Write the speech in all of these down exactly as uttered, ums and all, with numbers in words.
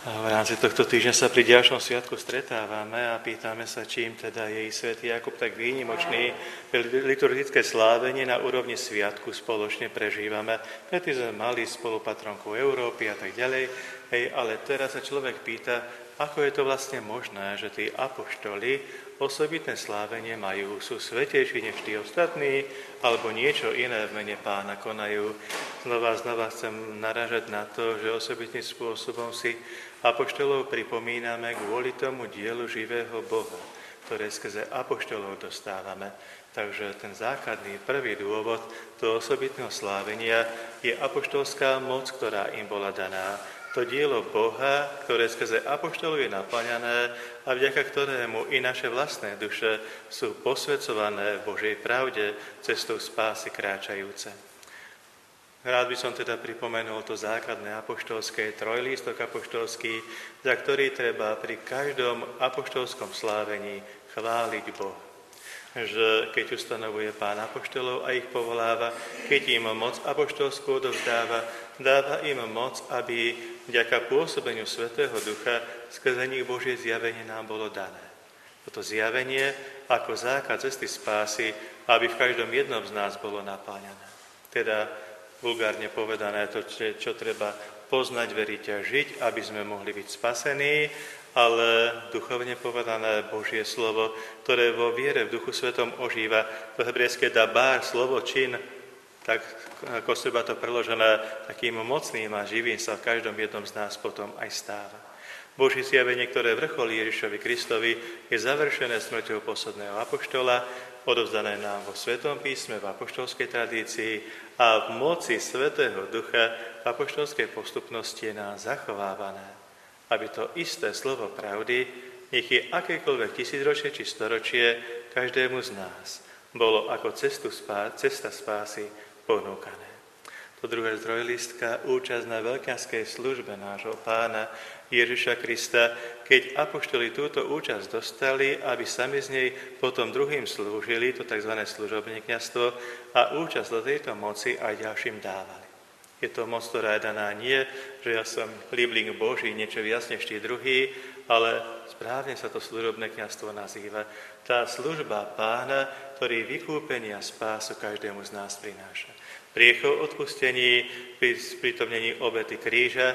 V rámci tohto týždňa sa pri ďalšom sviatku stretávame a pýtame sa, čím teda jej svätý Jakub tak výnimočný liturgické slávenie na úrovni sviatku spoločne prežívame. Predtým sme mali spolupatronku Európy a tak ďalej, hej, ale teraz sa človek pýta, ako je to vlastne možné, že tí apoštoli osobitné slávenie majú, sú svätejší než tí ostatní, alebo niečo iné v mene Pána konajú. Znova a znova chcem naražať na to, že osobitným spôsobom si apoštolov pripomíname kvôli tomu dielu živého Boha, ktoré skrze apoštolov dostávame. Takže ten základný prvý dôvod toho osobitného slávenia je apoštolská moc, ktorá im bola daná. To dielo Boha, ktoré skrze apoštolov je naplňané a vďaka ktorému i naše vlastné duše sú posväcované v Božej pravde cestou spásy kráčajúce. Rád by som teda pripomenul to základné apoštolské, trojlístok apoštolský, za ktorý treba pri každom apoštolskom slávení chváliť Boha. Že keď ustanovuje Pán apoštolov a ich povoláva, keď im moc apoštolskú odovzdáva, dáva im moc, aby vďaka pôsobeniu Svätého Ducha skrze nich Božie zjavenie nám bolo dané. Toto zjavenie ako základ cesty spásy, aby v každom jednom z nás bolo napáňané. Teda vulgárne povedané to, čo, čo treba poznať, veriť a žiť, aby sme mohli byť spasení, ale duchovne povedané Božie slovo, ktoré vo viere v Duchu Svetom ožíva, to hebrejské dabár, slovo, čin, tak ako seba to preložené, takým mocným a živým sa v každom jednom z nás potom aj stáva. Božie zjavenie, ktoré vrcholí Ježišovi Kristovi, je završené smrťou posledného apoštola, odovzdané nám vo Svetom písme, v apoštolskej tradícii a v moci Svätého Ducha v apoštolskej postupnosti je nám zachovávané. Aby to isté slovo pravdy, nech je akékoľvek tisícročie či storočie každému z nás, bolo ako cestu spá- cesta spásy ponúkané. To druhé zdrojlistka, účasť na veľkňazskej službe nášho Pána Ježiša Krista, keď apoštoli túto účasť dostali, aby sami z nej potom druhým slúžili, to tzv. Služobné kňazstvo, a účasť do tejto moci aj ďalším dávali. Je to moc, ktorá je daná nie, že ja som líbling Boží, niečo viac než tí druhí, ale správne sa to služobné kňazstvo nazýva. Tá služba Pána, ktorý vykúpenie a spásu každému z nás prináša. Pri jeho odpustení, pri sprítomnení obety kríža,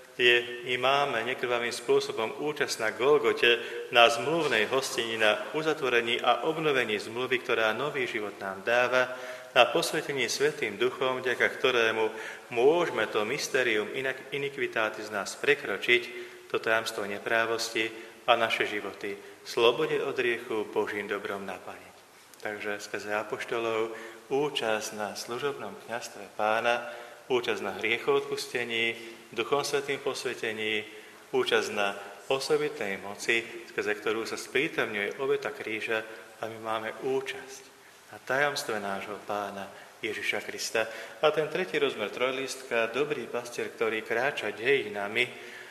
kde my máme nekrvavým spôsobom účasť na Golgote, na zmluvnej hostini, na uzatvorení a obnovení zmluvy, ktorá nový život nám dáva, na posvetení Svätým Duchom, vďaka ktorému môžeme to mysterium iniquitatis z nás prekročiť, to tajomstvo neprávosti a naše životy v slobode od hriechu Božím dobrom naplniť. Takže skrze apoštolov účasť na služobnom kňazstve Pána, účasť na hriechoodpustení, Duchom Svätým posvetení, účasť na osobitnej moci, skrze ktorú sa sprítomňuje obeta kríža, a my máme účasť na tajomstve nášho Pána Ježiša Krista. A ten tretí rozmer trojlistka, dobrý pastier, ktorý kráča dejinami,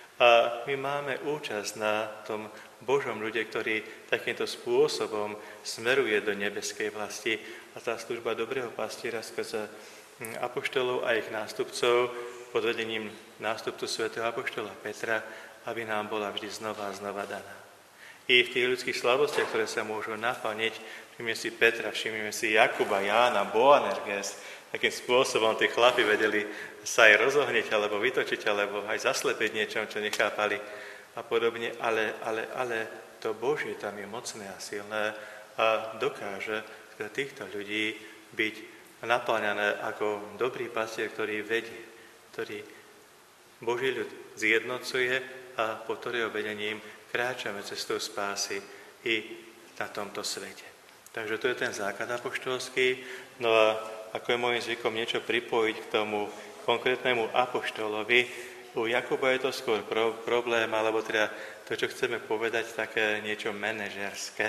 a my máme účasť na tom Božom ľude, ktorý takýmto spôsobom smeruje do nebeskej vlasti. A tá služba dobrého pastiera skrze apoštolov a ich nástupcov pod vedením nástupcu svätého apoštola Petra, aby nám bola vždy znova a znova daná. I v tých ľudských slavostiach, ktoré sa môžu naplniť, všimnime si Petra, všimime si Jakuba, Jána, Boanerges, takým spôsobom tí chlapi vedeli sa aj rozohniť, alebo vytočiť, alebo aj zaslepiť niečom, čo nechápali a podobne, ale, ale, ale to Božie tam je mocné a silné a dokáže týchto ľudí byť naplňané ako dobrý pastier, ktorý vedie, ktorý Boží ľud zjednocuje a pod ktorého vedením kráčame cestou spásy i na tomto svete. Takže to je ten základ apoštolský. No a ako je môjim zvykom niečo pripojiť k tomu konkrétnemu apoštolovi, u Jakuba je to skôr pro, problém, alebo teda to, čo chceme povedať, také niečo manažerské.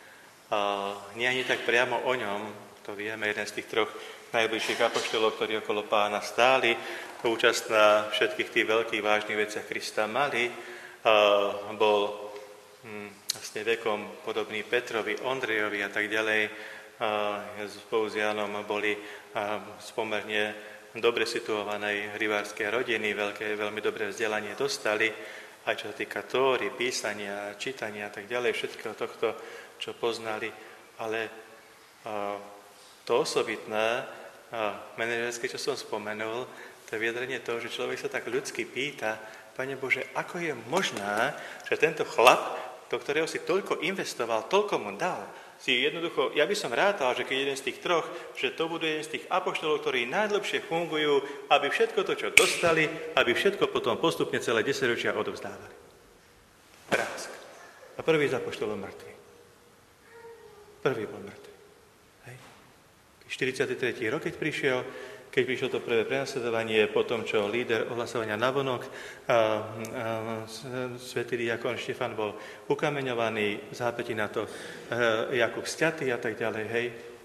Uh, nie ani tak priamo o ňom, to vieme, jeden z tých troch najbližších apoštolov, ktorí okolo Pána stáli, účasť na všetkých tých veľkých vážnych veciach Krista mali, uh, bol hm, vlastne vekom podobný Petrovi, Ondrejovi a tak ďalej. Uh, spolu s Jánom boli uh, spomerne dobre situovanej rybárskej rodiny, veľké, veľmi dobré vzdelanie dostali a aj čo sa týka Tóry, písania, čítania a tak ďalej, všetkého tohto, čo poznali, ale a, to osobitné, manažerské, čo som spomenul, to je vyjadrenie toho, že človek sa tak ľudsky pýta, Pane Bože, ako je možné, že tento chlap, do ktorého si toľko investoval, toľko mu dal, si jednoducho, ja by som rátal, že keď jeden z tých troch, že to budú jeden z tých apoštolov, ktorí najdlhšie fungujú, aby všetko to, čo dostali, aby všetko potom postupne celé desaťročia odovzdávali. Prásk. A prvý z apoštolov mŕtvy. Prvý bol mŕtvy. Hej. štyridsiaty tretí rok, keď prišiel, keď prišlo to prvé prenasledovanie, po tom, čo líder ohlasovania navonok, a, a, svätý diakon Štefan bol ukameňovaný, v zápätí na to a, Jakub sťatý a tak ďalej, hej.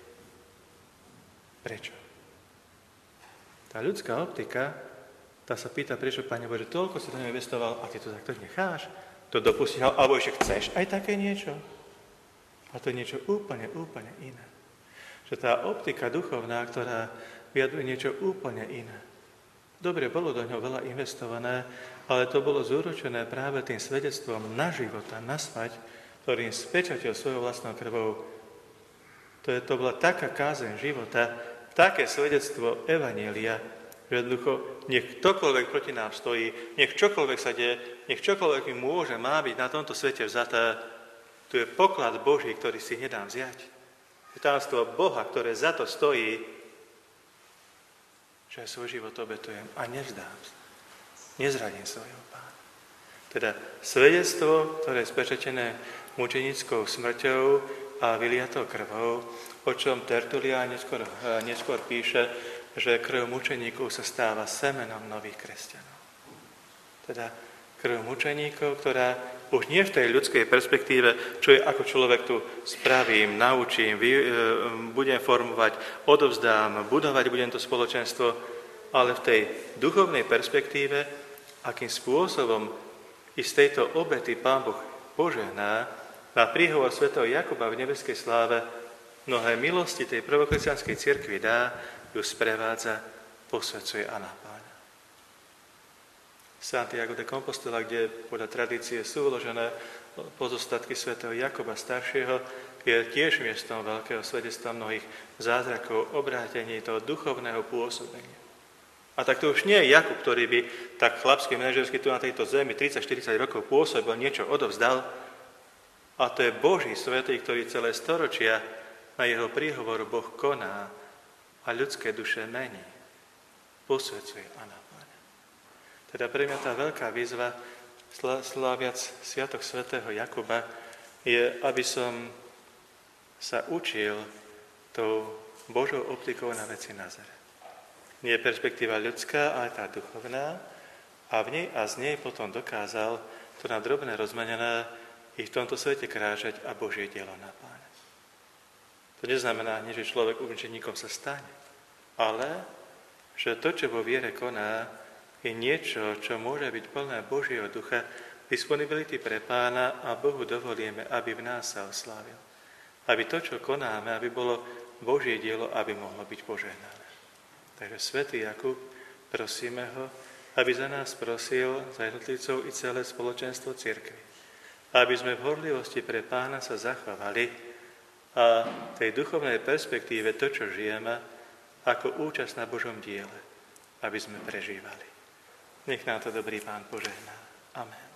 Prečo? Tá ľudská optika, tá sa pýta, prečo, Pane Bože, toľko si to investoval a ty to takto necháš? To dopustíš, alebo ešte chceš aj také niečo? A to je niečo úplne, úplne iné. Že tá optika duchovná, ktorá vyjadruje niečo úplne iné. Dobre, bolo do ňoho veľa investované, ale to bolo zúročené práve tým svedectvom na života, na smrť, ktorým spečatil svojou vlastnou krvou. To, je, to bola taká kázeň života, také svedectvo evanjelia, že jednoducho nech ktokoľvek proti nám stojí, nech čokoľvek sa deje, nech čokoľvek mi môže, má byť na tomto svete vzaté, tu je poklad Boží, ktorý si nedám vziať. Je tajomstvo Boha, ktoré za to stojí, že svoj život obetujem a nevzdám sa. Nezradím svojho Pána. Teda svedectvo, ktoré je spečatené mučenickou smrťou a vyliatou krvou, o čom Tertulián neskôr, neskôr píše, že krv mučeníkov sa stáva semenom nových kresťanov. Teda krv mučeníkov, ktorá už nie v tej ľudskej perspektíve, čo je ako človek tu spravím, naučím, vy, e, budem formovať, odovzdám, budovať budem to spoločenstvo, ale v tej duchovnej perspektíve, akým spôsobom i z tejto obety Pán Boh požehná na príhovor svätého Jakuba v nebeskej sláve mnohé milosti tej prvokresťanskej cirkvi dá, ju sprevádza, posvedzuje a napája. Santiago de Compostela, kde podľa tradície sú uložené pozostatky svätého Jakuba staršieho, je tiež miestom veľkého svedectva mnohých zázrakov, obrátení toho duchovného pôsobenia. A tak to už nie je Jakub, ktorý by tak chlapsky manažersky tu na tejto zemi tridsať štyridsať rokov pôsobil, niečo odovzdal. A to je Boží svätý, ktorý celé storočia na jeho príhovor Boh koná a ľudské duše mení, posvedzuje a napája. Teda pre mňa tá veľká výzva, sláviac sviatok svätého Jakuba, je, aby som sa učil tou Božou optikou na veci nazerať. Nie je perspektíva ľudská, ale tá duchovná, a v nej a z nej potom dokázal to na drobné rozmenené i v tomto svete kráčať a Božie dielo napájať. To neznamená, že človek učeníkom sa stane, ale že to, čo vo viere koná, je niečo, čo môže byť plné Božieho ducha, disponibility pre Pána a Bohu dovolíme, aby v nás sa oslávil. Aby to, čo konáme, aby bolo Božie dielo, aby mohlo byť požehnané. Takže svätý Jakub, prosíme ho, aby za nás prosil, za jednotlivcov i celé spoločenstvo cirkvi. Aby sme v horlivosti pre Pána sa zachovali a tej duchovnej perspektíve to, čo žijeme, ako účasť na Božom diele, aby sme prežívali. Nech nám to dobrý Pán požehná. Amen.